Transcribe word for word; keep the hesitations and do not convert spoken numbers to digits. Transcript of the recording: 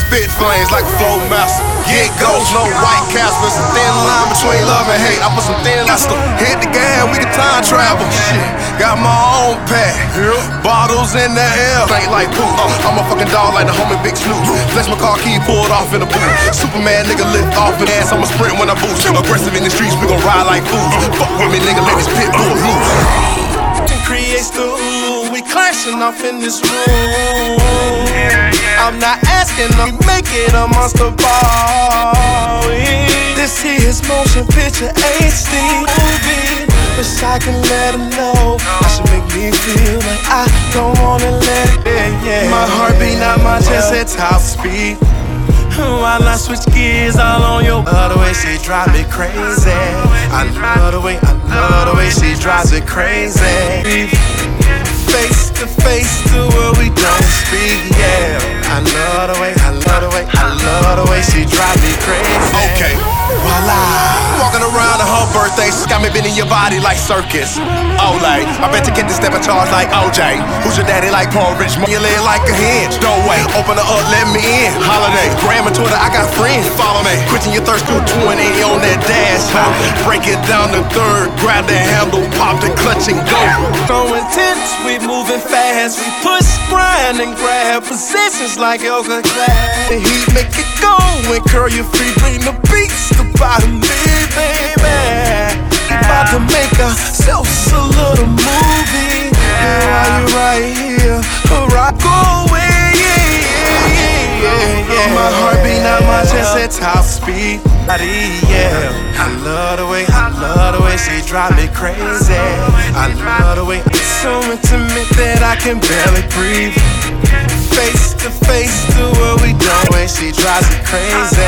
spit flames like a flow master. Get ghost, no white casper. It's a thin line between love and hate. I put some thin luster. Hit the gas, we can time travel. Shit, got my own pack. Bottles in the air, ain't like poop. Uh, I'm a fucking dog like the homie Big Snoop. Flex my car key, pulled off in the boot. Superman nigga lift off an ass. I'ma sprint when I boost. Aggressive in the streets, we gon' ride like fools. Fuck with me, nigga, let this pit bull loose. Creates the ooh, we clashing off in this room. I'm not asking them to make it a monster ball. This here is motion picture H D movie. Wish I can let them know. I should make me feel like I don't wanna let it. Yeah, yeah. My heartbeat, not my chest at top speed. While I switch gears all on your love the way she drive me crazy. I love the way, I love the way she drives me crazy. Face to face to where we don't speak, yeah. I love the way, I love the way, I love the way she drive me crazy. Okay, voila. Walking around on her birthday, got me bending your body like circus. Olay, I bet you get this step in charge like O J. Who's your daddy like Paul Rich? Your leg like a hinge. Don't wait, open her up, let me in. Holiday, Graham and Twitter, I got friends. Follow me, quitting your thirst through twenty on that dash. Huh? Break it down to third, grab the handle, pop the clutch and go. So intense, we moving fast. We push, grind, and grab positions like yoga class. The heat make it go and curl your feet, bring the beats to bottom me, baby. About to make ourselves a little movie. And while you right here, rock away, yeah, yeah, yeah, yeah, yeah. My heartbeat, not my chest at top speed. Yeah, I love the way, I love the way she drive me crazy. I love the way it's so intimate that I can barely breathe. Face to face to where we don't, way she drives me crazy.